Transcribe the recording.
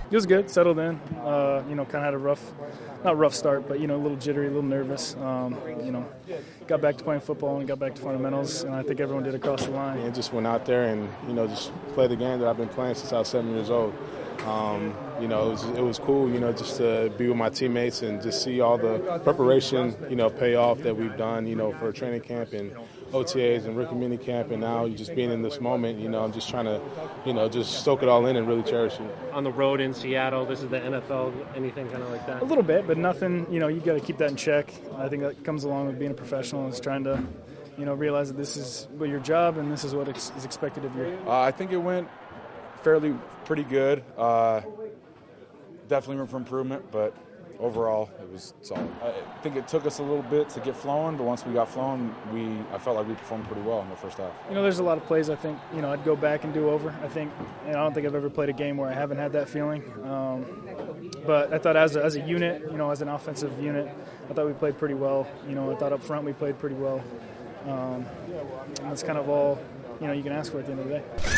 It was good, settled in. Kind of had a not rough start, but a little jittery, a little nervous. Got back to playing football and got back to fundamentals, and I think everyone did across the line. And just went out there and just played the game that I've been playing since I was 7 years old. It was cool, just to be with my teammates and just see all the preparation, pay off that we've done, for training camp and OTAs and rookie mini camp, and now just being in this moment, I'm just trying to, just soak it all in and really cherish it. On the road in Seattle, this is the NFL, anything kind of like that? A little bit, but nothing, you got to keep that in check. I think that comes along with being a professional, is trying to, realize that this is your job and this is what is expected of you. I think it went pretty good. Definitely room for improvement, but overall it was solid. I think it took us a little bit to get flowing, but once we got flowing, I felt like we performed pretty well in the first half. There's a lot of plays I think, I'd go back and do over. I don't think I've ever played a game where I haven't had that feeling. But I thought as a unit, as an offensive unit, I thought we played pretty well. I thought up front we played pretty well. And that's kind of all, you can ask for at the end of the day.